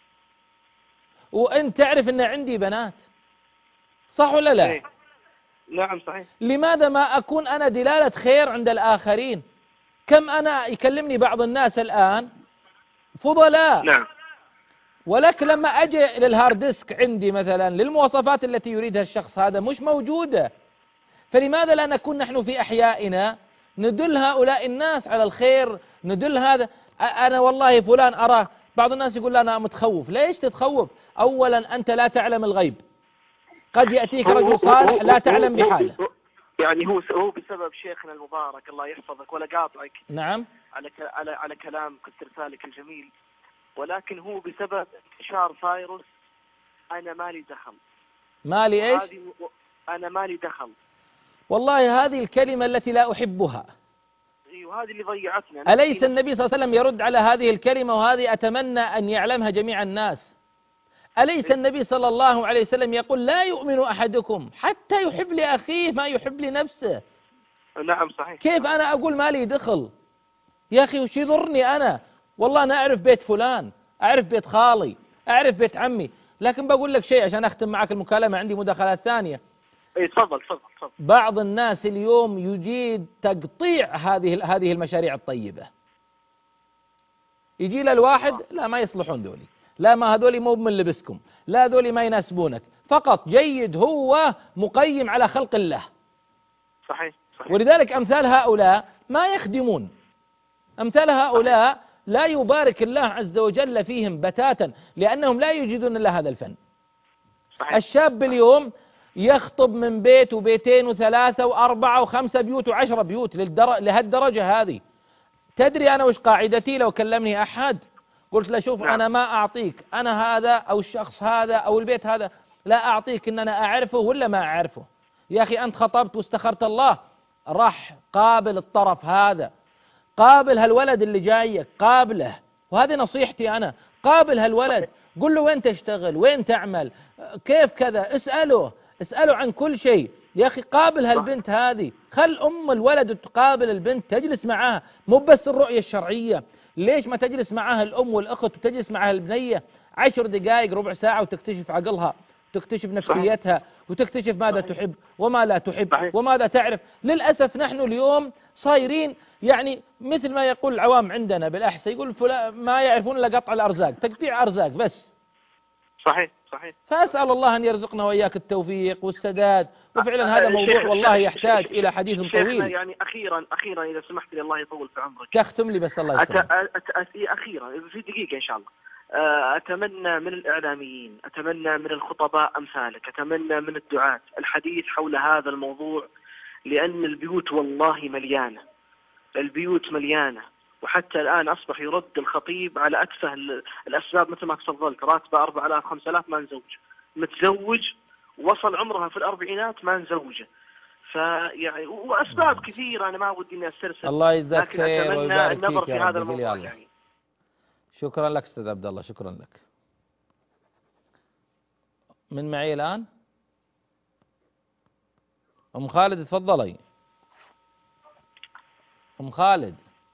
وأنت تعرف أن عندي بنات، صح ولا لا؟ إيه؟ نعم صحيح. لماذا ما أكون أنا دلالة خير عند الآخرين؟ كم أنا يكلمني بعض الناس الآن فضلاء، نعم، ولكن لما أجي للهارد ديسك عندي مثلا للمواصفات التي يريدها الشخص هذا مش موجودة. فلماذا لا نكون نحن في أحيائنا ندل هؤلاء الناس على الخير، ندل هذا. أنا والله فلان أراه، بعض الناس يقول أنا متخوف. ليش تتخوف؟ أولا أنت لا تعلم الغيب، قد يأتيك رجل صالح لا تعلم بحاله. يعني هو بسبب شيخنا المبارك الله يحفظك ولا قاطعك. نعم. على كلام استرسالك الجميل، ولكن هو بسبب انتشار فيروس. أنا مالي دخل. مالي إيش؟ أنا مالي دخل. والله هذه الكلمة التي لا أحبها. وهذه اللي ضيعتنا. أليس النبي صلى الله عليه وسلم يرد على هذه الكلمة؟ وهذه أتمنى أن يعلمها جميع الناس. أليس النبي صلى الله عليه وسلم يقول لا يؤمن أحدكم حتى يحب لأخيه ما يحب لنفسه؟ نعم صحيح. كيف أنا أقول ما لي دخل؟ يا أخي وش يضرني أنا؟ والله أنا أعرف بيت فلان، أعرف بيت خالي، أعرف بيت عمي. لكن بقول لك شيء عشان أختم معك المكالمة، عندي مداخلات ثانية. اي تفضل تفضل. بعض الناس اليوم يجيد تقطيع هذه المشاريع الطيبة. يجي له الواحد، لا ما يصلحون ذولي، لا ما هذولي مو من لبسكم، لا ذولي ما يناسبونك، فقط جيد هو مقيم على خلق الله. صحيح. ولذلك أمثال هؤلاء ما يخدمون، أمثال هؤلاء لا يبارك الله عز وجل فيهم بتاتا، لأنهم لا يجدون إلا هذا الفن. صحيح. الشاب اليوم يخطب من بيت وبيتين وثلاثة وأربعة وخمسة بيوت وعشرة بيوت لهالدرجة هذه. تدري أنا وش قاعدتي لو كلمني أحد قلت له شوف أنا ما أعطيك، أنا هذا أو الشخص هذا أو البيت هذا لا أعطيك إن أنا أعرفه ولا ما أعرفه. يا أخي أنت خطبت واستخرت الله، راح قابل الطرف هذا، قابل هالولد اللي جايك، قابله. وهذه نصيحتي أنا، قابل هالولد، قل له وين تشتغل، وين تعمل، كيف كذا، اسأله عن كل شيء. يا أخي قابل هالبنت هذه، خل أم الولد تقابل البنت، تجلس معاها، مو بس الرؤية الشرعية. ليش ما تجلس معاها الأم والأخت وتجلس معاها البنية 10 دقائق ربع ساعة وتكتشف عقلها، تكتشف نفسيتها، وتكتشف ماذا تحب وما لا تحب وماذا تعرف. للأسف نحن اليوم صايرين يعني مثل ما يقول العوام عندنا بالأحسن، يقول ما يعرفون إلا قطع الأرزاق، تقطيع أرزاق بس. صحيح. فأسأل الله أن يرزقنا وإياك التوفيق والسداد. وفعلا هذا موضوع والله يحتاج إلى حديث طويل. يعني أخيرا إذا سمحت لي الله يطول في عمرك. تختم لي بس الله يسلمك. أخيرا في دقيقة إن شاء الله. أتمنى من الإعلاميين، أتمنى من الخطباء أمثالك، أتمنى من الدعاة الحديث حول هذا الموضوع، لأن البيوت والله مليانة، البيوت مليانة. وحتى الآن أصبح يرد الخطيب على أتفه الأسباب، مثل ما تفضلت، راتبه 4000 5000 ما نزوج، متزوج وصل عمرها في الأربعينات ما نزوجه. فيعني وأسباب كثيرة أنا ما ودي إني أسترسل. الله يجزاك خير ويبارك فيك في هذا الموضوع يعني. شكرا لك أستاذ عبد الله، شكرا لك. من معي الآن أم خالد، تفضلي أم خالد.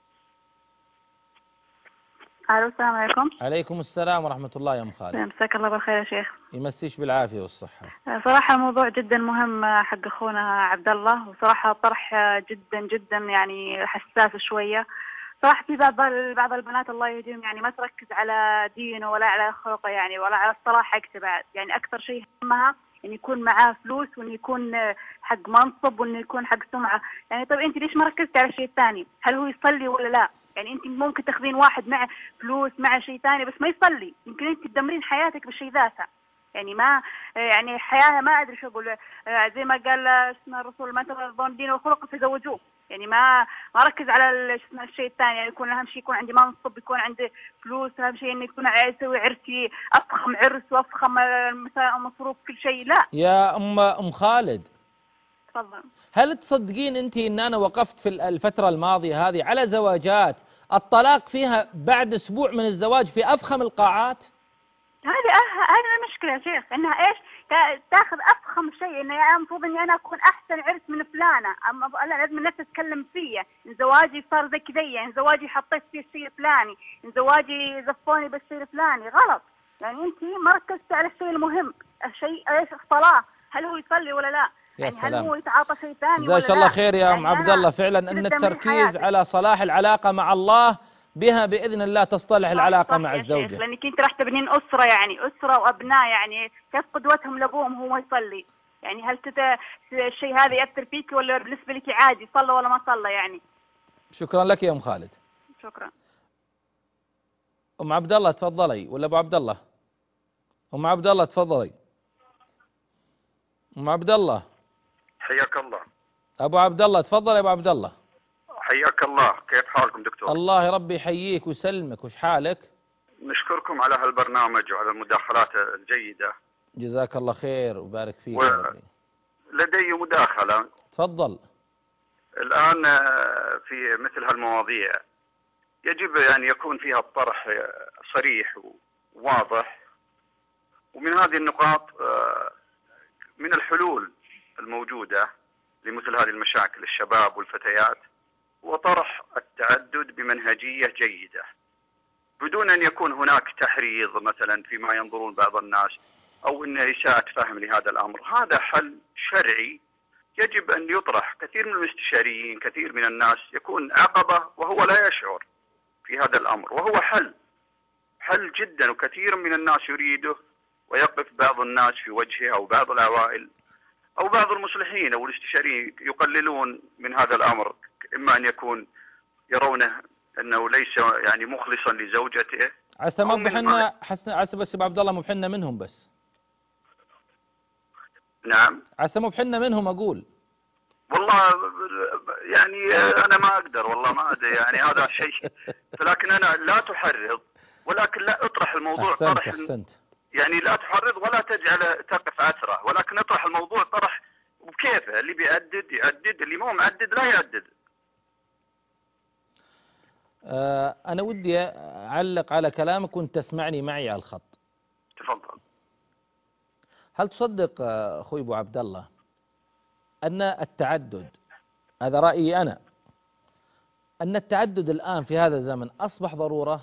الو السلام عليكم. عليكم السلام ورحمة الله يا أم خالد. مساك الله بالخير يا شيخ. يمسيش بالعافية والصحة. صراحة الموضوع جدا مهم حق أخونا عبد الله، وصراحة طرح جدا جدا يعني حساس شوية. صراحة في بعض البنات الله يهديهم يعني ما تركز على دينه ولا على خلقه يعني ولا على الصلاح حقته بعد، يعني أكثر شيء همها إن يكون معاه فلوس وإن يكون حق منصب وإن يكون حق سمعة. يعني طيب أنت ليش ما ركزت على الشيء الثاني؟ هل هو يصلي ولا لا؟ يعني أنت ممكن تاخذين واحد مع فلوس مع شيء ثاني بس ما يصلي، يمكن أنت تدمرين حياتك بالشيء ذاته. يعني ما يعني حياة ما أدري شو أقول. زي ما قال اسمه الرسول ما ترضون دين وخلق فزوجوه. يعني ما ركز على الشيء الثاني. يعني يكون أهم شيء يكون عندي منصب، يكون عندي فلوس، أهم شيء إني يكون أسوي عرسي أفخم عرس وأفخم مصروف كل شيء. لا يا أم خالد، تفضل. هل تصدقين أنت إن أنا وقفت في الفترة الماضية هذه على زواجات الطلاق فيها بعد أسبوع من الزواج في أفخم القاعات؟ هذه المشكلة يا شيخ، إنها إيش تاخذ أفخم شيء. إنه يعني المفروض إني أنا أكون أحسن عرس من فلانة، أما لا لازم الناس تتكلم فيا إن زواجي صار زي كذا، إن زواجي حطيت فيه الشيء الفلاني، إن زواجي زفوني بالشيء الفلاني. غلط. يعني أنت ما ركزتي على الشيء المهم، الشيء إيش الصلاة، هل هو يصلي ولا لا؟ يعني هل هو يتعاطى شيء ثاني ولا لا؟ جزاك الله خير يا أم عبد الله. فعلا أن التركيز على صلاح العلاقة مع الله بها بإذن الله تصطلح العلاقة مع الزوجة. لأنك أنت راح تبنين أسرة، يعني أسرة وأبناء، يعني كيف قدوتهم لأبوهم هو يصلي؟ يعني هل الشيء هذا يأثر فيك ولا بالنسبة لك عادي صلى ولا ما صلى؟ يعني شكرا لك يا أم خالد. شكرا. أم عبد الله تفضلي، ولا أبو عبد الله؟ أم عبد الله تفضلي. أم عبد الله حياك الله. أبو عبد الله تفضل يا أبو عبد الله. حياك الله، كيف حالكم دكتور؟ الله ربي يحييك ويسلمك، وش حالك؟ نشكركم على هالبرنامج وعلى المداخلات الجيدة. جزاك الله خير وبارك فيك. لدي مداخلة. تفضل. الآن في مثل هالمواضيع يجب أن يكون فيها الطرح صريح وواضح، ومن هذه النقاط من الحلول الموجودة لمثل هذه المشاكل الشباب والفتيات وطرح التعدد بمنهجية جيدة بدون أن يكون هناك تحريض مثلا فيما ينظرون بعض الناس أو أن إساءة فهم لهذا الأمر. هذا حل شرعي يجب أن يطرح. كثير من المستشاريين، كثير من الناس يكون عقبة وهو لا يشعر في هذا الأمر، وهو حل جدا، وكثير من الناس يريده، ويقف بعض الناس في وجهه أو بعض العوائل أو بعض المصلحين أو الاستشاريين يقللون من هذا الأمر، إما أن يكون يرونه أنه ليس يعني مخلصا لزوجته. عسى ما بحنا عسى بس أبو عبد الله مو بحنا منهم بس. نعم. عسى مو بحنا منهم أقول. والله يعني أنا ما أقدر، والله ما أدري يعني هذا شيء، لكن أنا لا تحرض ولكن لا اطرح الموضوع طرح. أحسنت. يعني لا تحرض ولا تجعل تقف عثرة، ولكن اطرح الموضوع طرح بكيفه. اللي بيعدد يعدد، اللي مو معدد لا يعدد. أنا ودي أعلق على كلامك وأنت تسمعني معي على الخط. تفضل. هل تصدق أخوي أبو عبد الله أن التعدد، هذا رأيي أنا، أن التعدد الآن في هذا الزمن أصبح ضرورة؟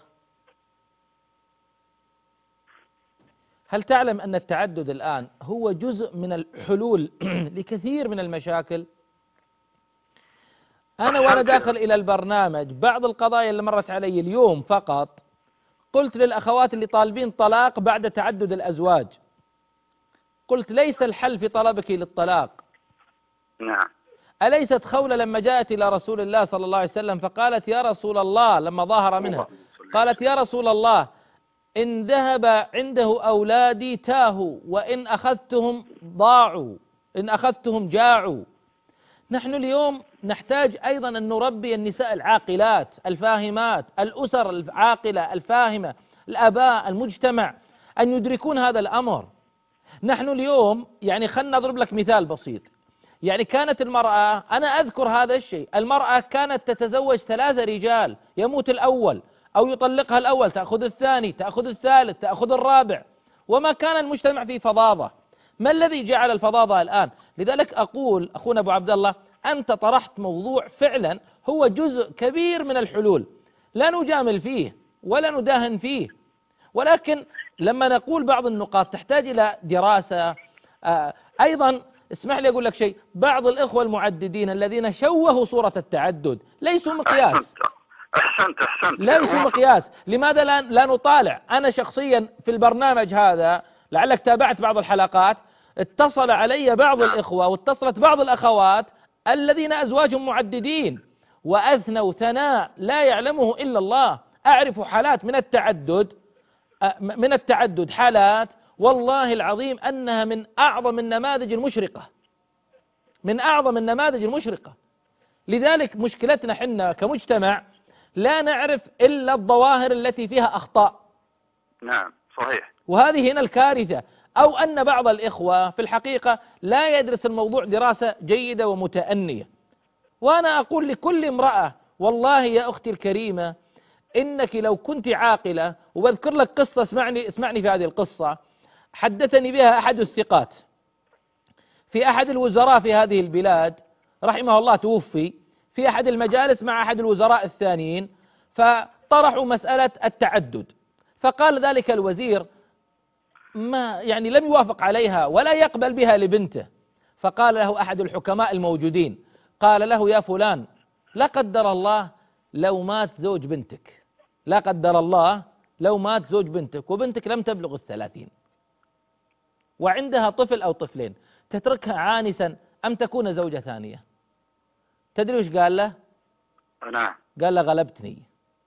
هل تعلم أن التعدد الآن هو جزء من الحلول لكثير من المشاكل؟ أنا وأنا داخل إلى البرنامج بعض القضايا اللي مرت علي اليوم فقط قلت للأخوات اللي طالبين طلاق بعد تعدد الأزواج، قلت ليس الحل في طلبك للطلاق. نعم. أليست خولة لما جاءت إلى رسول الله صلى الله عليه وسلم فقالت يا رسول الله، لما ظاهر منها قالت يا رسول الله إن ذهب عنده أولادي تاهوا، وإن أخذتهم ضاعوا، إن أخذتهم جاعوا. نحن اليوم نحتاج أيضا أن نربي النساء العاقلات الفاهمات، الأسر العاقلة الفاهمة، الآباء، المجتمع، أن يدركون هذا الأمر. نحن اليوم يعني خلنا نضرب لك مثال بسيط. يعني كانت المرأة، أنا أذكر هذا الشيء، المرأة كانت تتزوج 3 رجال، يموت الأول أو يطلقها الأول، تأخذ الثاني، تأخذ الثالث، تأخذ الرابع، وما كان المجتمع في فظاظة. ما الذي جعل الفظاظة الآن؟ لذلك أقول أخونا أبو عبد الله أنت طرحت موضوع فعلا هو جزء كبير من الحلول، لا نجامل فيه ولا نداهن فيه، ولكن لما نقول بعض النقاط تحتاج إلى دراسة. أيضا اسمح لي أقول لك شيء، بعض الإخوة المعددين الذين شوهوا صورة التعدد ليسوا مقياس. أحسنت. ليسوا مقياس. لماذا لا نطالع؟ أنا شخصيا في البرنامج هذا لعلك تابعت بعض الحلقات، اتصل علي بعض الإخوة واتصلت بعض الأخوات الذين أزواجهم معددين وأثنوا ثناء لا يعلمه إلا الله. أعرف حالات من التعدد حالات والله العظيم أنها من أعظم النماذج المشرقة، من أعظم النماذج المشرقة. لذلك مشكلتنا حنا كمجتمع لا نعرف إلا الظواهر التي فيها أخطاء. نعم صحيح. وهذه هنا الكارثة، أو أن بعض الإخوة في الحقيقة لا يدرس الموضوع دراسة جيدة ومتأنية. وأنا أقول لكل امرأة والله يا أختي الكريمة إنك لو كنت عاقلة، وبذكر لك قصة، اسمعني في هذه القصة حدثني بها أحد الثقات. في أحد الوزراء في هذه البلاد رحمه الله توفي في أحد المجالس مع أحد الوزراء الثانيين، فطرحوا مسألة التعدد، فقال ذلك الوزير ما يعني لم يوافق عليها ولا يقبل بها لبنته. فقال له أحد الحكماء الموجودين، قال له يا فلان لا قدر الله لو مات زوج بنتك، لا قدر الله لو مات زوج بنتك وبنتك لم تبلغ 30 وعندها طفل أو طفلين، تتركها عانسا أم تكون زوجة ثانية؟ تدري وش قال له؟ نعم. قال له غلبتني.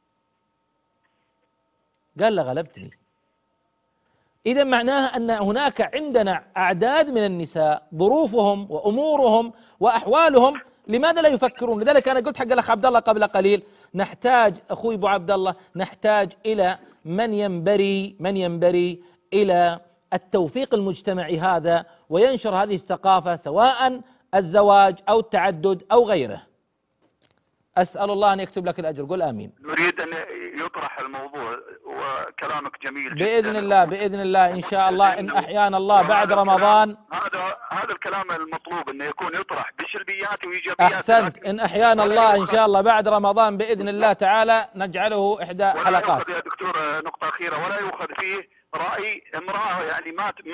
قال له غلبتني. إذا معناها أن هناك عندنا أعداد من النساء ظروفهم وأمورهم وأحوالهم لماذا لا يفكرون؟ لذلك أنا قلت حق الأخ عبد الله قبل قليل نحتاج أخوي أبو عبد الله، نحتاج إلى من ينبري إلى التوفيق المجتمعي هذا وينشر هذه الثقافة، سواء الزواج أو التعدد أو غيره. أسأل الله أن يكتب لك الأجر، قل آمين. نريد أن يطرح الموضوع وكلامك جميل جدا. بإذن الله بإذن الله إن شاء الله إن أحيانا الله بعد رمضان. هذا الكلام المطلوب أنه يكون يطرح بسلبيات وإيجابيات. أحسنت. إن أحيانا الله إن شاء الله بعد رمضان بإذن الله تعالى نجعله إحدى حلقات. ولا يؤخذ يا دكتور نقطة أخيرة، ولا يؤخذ فيه رأي امرأة، يعني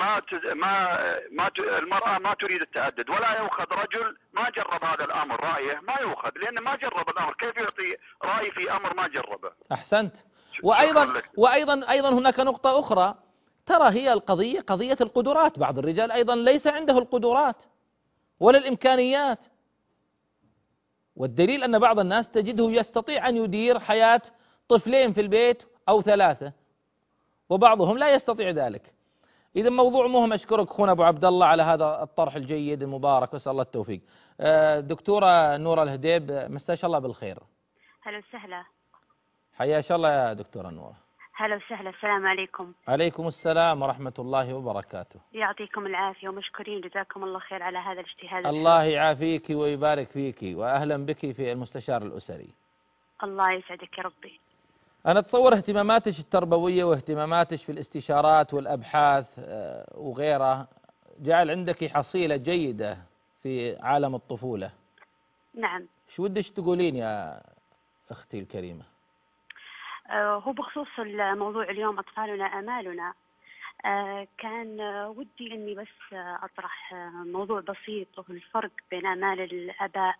المرأة ما تريد التعدد، ولا يؤخذ رجل ما جرب هذا الأمر رأيه ما يؤخذ، لأنه ما جرب الأمر، كيف يعطي رأي في أمر ما جربه؟ أحسنت. وأيضا هناك نقطة أخرى، ترى هي القضية قضية القدرات. بعض الرجال أيضا ليس عنده القدرات ولا الإمكانيات، والدليل أن بعض الناس تجده يستطيع أن يدير حياة طفلين في البيت أو 3، وبعضهم لا يستطيع ذلك. إذا موضوع مهم. أشكرك أخونا أبو عبد الله على هذا الطرح الجيد المبارك، وأسأل الله التوفيق. دكتورة نورة الهديب، مساء الله بالخير. هلا وسهلا. حيا الله يا دكتورة نورة. هلا وسهلا. السلام عليكم. عليكم السلام ورحمة الله وبركاته. يعطيكم العافية ومشكورين، جزاكم الله خير على هذا الاجتهاد. الله يعافيك ويبارك فيك، وأهلا بك في المستشار الأسري. الله يسعدك يا ربي. أنا أتصور اهتماماتك التربوية واهتماماتك في الاستشارات والأبحاث وغيرها جعل عندك حصيلة جيدة في عالم الطفولة. نعم. شو ودش تقولين يا أختي الكريمة؟ هو بخصوص الموضوع اليوم أطفالنا آمالنا، كان ودي أني بس أطرح موضوع بسيط، وهو الفرق بين آمال الآباء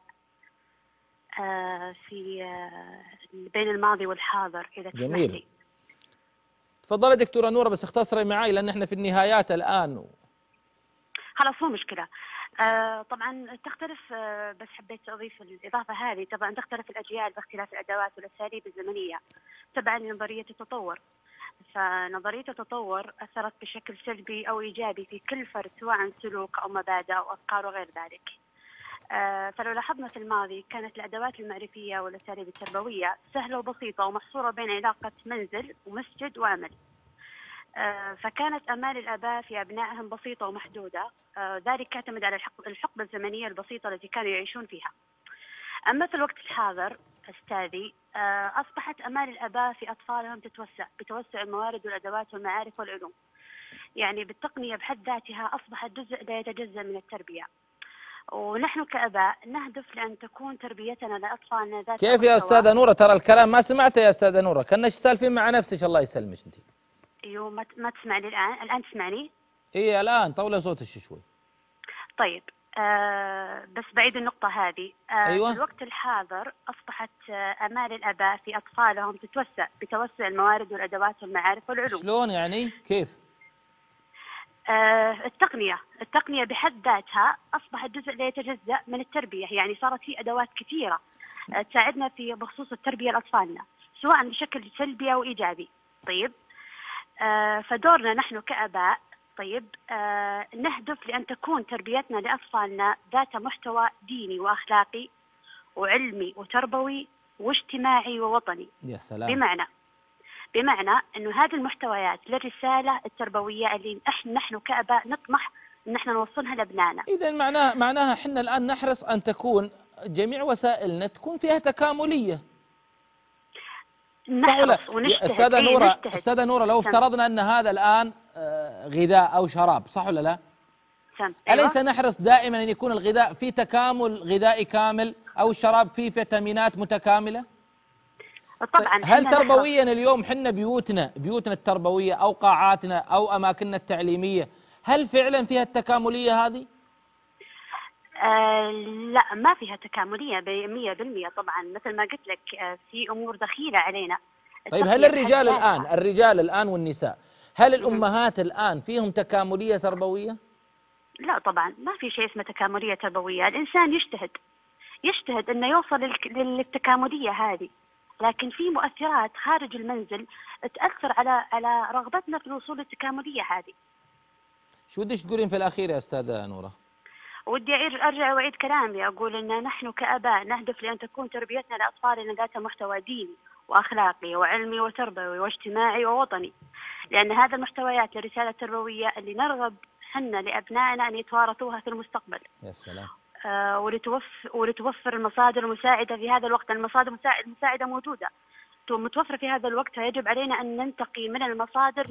في بين الماضي والحاضر، إذا جميل. تسمحلي. تفضلي دكتورة نورة، بس اختصري معي لأن احنا في النهايات الآن. خلاص مو مشكلة. طبعا تختلف، بس حبيت أضيف الإضافة هذه. طبعا تختلف الأجيال باختلاف الأدوات والأساليب الزمنية تبعا لنظرية التطور. فنظرية التطور أثرت بشكل سلبي أو إيجابي في كل فرد، سواء سلوك أو مبادئ أو أفكار وغير ذلك. فلو لاحظنا في الماضي كانت الأدوات المعرفية والأساليب التربوية سهلة وبسيطة ومحصورة بين علاقة منزل ومسجد وعمل. فكانت آمال الآباء في أبنائهم بسيطة ومحدودة، ذلك يعتمد على الحقبة الزمنية البسيطة التي كانوا يعيشون فيها. أما في الوقت الحاضر أستاذي، أصبحت آمال الآباء في أطفالهم تتوسع بتوسع الموارد والأدوات والمعارف والعلوم. يعني بالتقنية بحد ذاتها أصبحت جزء لا يتجزأ من التربية، ونحن كأباء نهدف لأن تكون تربيتنا لأطفالنا ذات. كيف يا أستاذة نورة؟ ترى الكلام ما سمعته يا أستاذة نورة، كنا تسالفين مع نفسك. الله يسلمك أنت. أيوه ما تسمعني الآن تسمعني؟ إيه الآن طولة صوتك شوي. طيب بس بعيد النقطة هذه. أيوة. في الوقت الحاضر أصبحت آمال الآباء في أطفالهم تتوسع بتوسع الموارد والأدوات والمعارف والعلوم. شلون يعني؟ كيف؟ التقنية بحد ذاتها أصبحت جزء لا يتجزأ من التربية. يعني صارت في أدوات كثيرة تساعدنا في بخصوص التربية لأطفالنا، سواء بشكل سلبي أو إيجابي. طيب فدورنا نحن كآباء طيب نهدف لأن تكون تربيتنا لأطفالنا ذات محتوى ديني وأخلاقي وعلمي وتربوي واجتماعي ووطني. يا سلام. بمعنى أنه هذه المحتويات للرسالة التربوية اللي نحن كأباء نطمح أن احنا نوصلها لأبنائنا. إذا معناها احنا الآن نحرص أن تكون جميع وسائلنا تكون فيها تكاملية. نحرص ونجتهد. أستاذة نورة لو افترضنا أن هذا الآن غذاء أو شراب، صح ولا لا؟ أليس نحرص دائما أن يكون الغذاء في تكامل غذائي كامل أو الشراب فيه فيتامينات متكاملة؟ طبعا. هل تربويا اليوم حنا بيوتنا التربوية أو قاعاتنا أو أماكننا التعليمية هل فعلا فيها التكاملية هذه؟ لا، ما فيها تكاملية 100%. طبعا مثل ما قلت لك في أمور دخيلة علينا. طيب هل الرجال الآن والنساء، هل الأمهات الآن فيهم تكاملية تربوية؟ لا طبعا، ما في شيء اسمه تكاملية تربوية. الإنسان يجتهد أنه يوصل للتكاملية هذه، لكن في مؤثرات خارج المنزل تأثر على رغبتنا في الوصول للتكاملية هذه. شو بدك تقولين في الأخير يا أستاذة نورة؟ ودي أرجع وأعيد كلامي، أقول أن نحن كأباء نهدف لأن تكون تربيتنا لأطفالنا ذات محتوى ديني وأخلاقي وعلمي وتربوي واجتماعي ووطني، لأن هذا المحتويات الرسالة التربوية اللي نرغب حنا لأبنائنا أن يتوارثوها في المستقبل. يا سلام. ولتوفر المصادر المساعدة في هذا الوقت. المصادر المساعدة موجودة متوفرة في هذا الوقت، فيجب علينا أن ننتقي من المصادر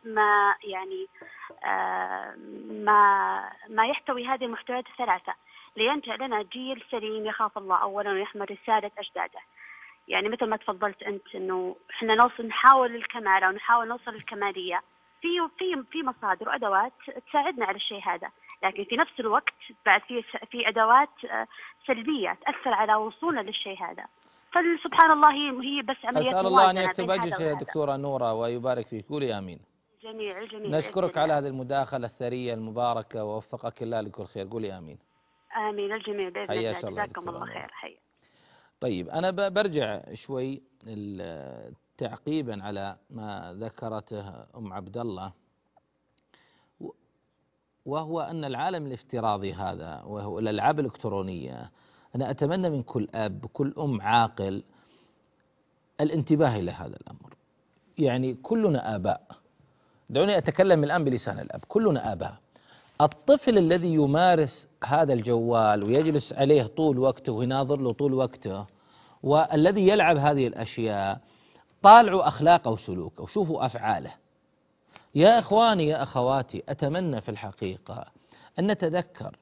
ما يحتوي هذه المحتويات الثلاثة لينشأ لنا جيل سليم يخاف الله أولا ويحمل رسالة أجداده. يعني مثل ما تفضلت أنت أنه إحنا نحاول الكمال أو نحاول نوصل للكمالية في مصادر وأدوات تساعدنا على الشيء هذا، لكن في نفس الوقت بعد في أدوات سلبية تأثر على وصولنا للشيء هذا. فسبحان الله هي بس عملية. أسأل الله أن يكتب أجرك يا دكتورة نورة ويبارك فيك. قولي آمين. جميل. نشكرك على هذه المداخلة الثرية المباركة ووفقك الله لكل خير. قولي آمين. آمين الجميع بإذن الله. جزاكم الله خير. حيا. طيب أنا برجع شوي تعقيبا على ما ذكرته أم عبد الله، وهو أن العالم الافتراضي هذا وهو الألعاب الإلكترونية، أنا أتمنى من كل أب كل أم عاقل الانتباه إلى هذا الأمر. يعني كلنا آباء، دعوني أتكلم الآن بلسان الأب، كلنا آباء. الطفل الذي يمارس هذا الجوال ويجلس عليه طول وقته ويناظر له طول وقته، والذي يلعب هذه الأشياء، طالعوا أخلاقه وسلوكه وشوفوا أفعاله. يا إخواني يا أخواتي، أتمنى في الحقيقة أن نتذكر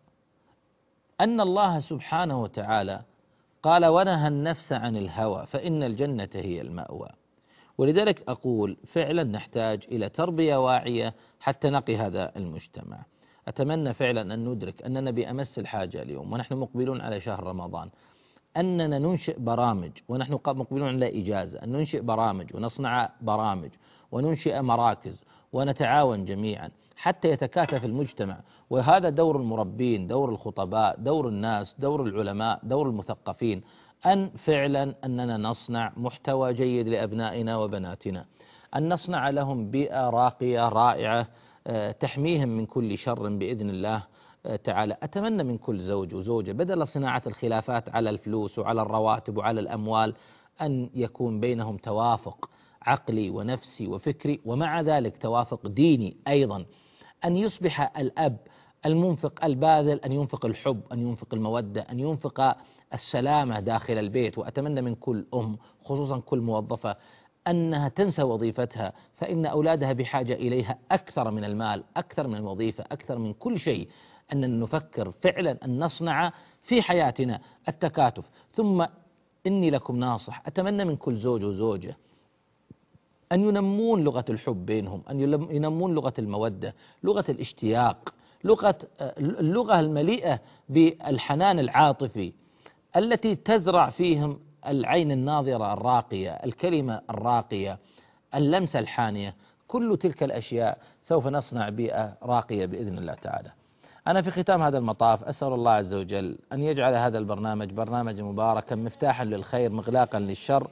أن الله سبحانه وتعالى قال ونهى النفس عن الهوى فإن الجنة هي المأوى. ولذلك أقول فعلا نحتاج إلى تربية واعية حتى نقي هذا المجتمع. أتمنى فعلا أن ندرك أننا بأمس الحاجة اليوم ونحن مقبلون على شهر رمضان أننا ننشئ برامج، ونحن مقبلون على إجازة أن ننشئ برامج ونصنع برامج وننشئ مراكز ونتعاون جميعا حتى يتكاتف المجتمع. وهذا دور المربين، دور الخطباء، دور الناس، دور العلماء، دور المثقفين، أن فعلا أننا نصنع محتوى جيد لأبنائنا وبناتنا، أن نصنع لهم بيئة راقية رائعة تحميهم من كل شر بإذن الله تعالى. أتمنى من كل زوج وزوجة بدل صناعة الخلافات على الفلوس وعلى الرواتب وعلى الأموال أن يكون بينهم توافق عقلي ونفسي وفكري، ومع ذلك توافق ديني أيضا. أن يصبح الأب المنفق الباذل أن ينفق الحب، أن ينفق المودة، أن ينفق السلامة داخل البيت. وأتمنى من كل أم خصوصا كل موظفة أنها تنسى وظيفتها، فإن أولادها بحاجة إليها أكثر من المال، أكثر من الوظيفة، أكثر من كل شيء. أن نفكر فعلا أن نصنع في حياتنا التكاتف. ثم إني لكم ناصح، أتمنى من كل زوج وزوجة أن ينمون لغة الحب بينهم، أن ينمون لغة المودة، لغة الاشتياق، اللغة المليئة بالحنان العاطفي التي تزرع فيهم العين الناظرة الراقية، الكلمة الراقية، اللمسة الحانية. كل تلك الأشياء سوف نصنع بيئة راقية بإذن الله تعالى. أنا في ختام هذا المطاف أسأل الله عز وجل أن يجعل هذا البرنامج برنامج مباركا مفتاحا للخير مغلاقا للشر،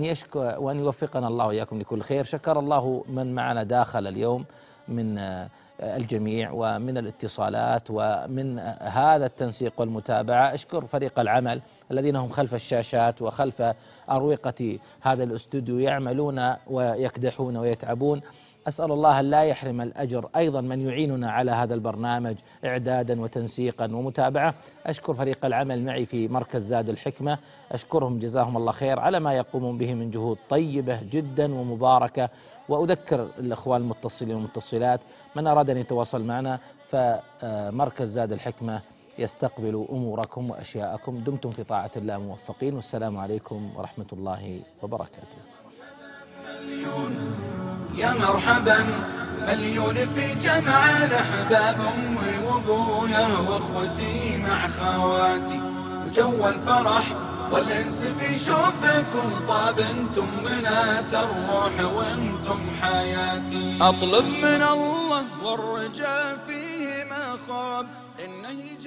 وأن يوفقنا الله وإياكم لكل خير. شكر الله من معنا داخل اليوم من الجميع ومن الاتصالات ومن هذا التنسيق والمتابعة. أشكر فريق العمل الذين هم خلف الشاشات وخلف أروقة هذا الاستوديو يعملون ويكدحون ويتعبون. أسأل الله أن لا يحرم الأجر أيضا من يعيننا على هذا البرنامج إعدادا وتنسيقا ومتابعة. أشكر فريق العمل معي في مركز زاد الحكمة، أشكرهم جزاهم الله خير على ما يقومون به من جهود طيبة جدا ومباركة. وأذكر الأخوان المتصلين والمتصلات من أراد أن يتواصل معنا فمركز زاد الحكمة يستقبل أموركم وأشياءكم. دمتم في طاعة الله موفقين، والسلام عليكم ورحمة الله وبركاته. يا مرحبا مليون في جمع الأحباب، أمي وأبويا وأخوتي مع خواتي، وجو الفرح والأنس في شوفكم طاب، انتم بنات الروح وانتم حياتي. أطلب من الله والرجاء فيه ما خاب إنه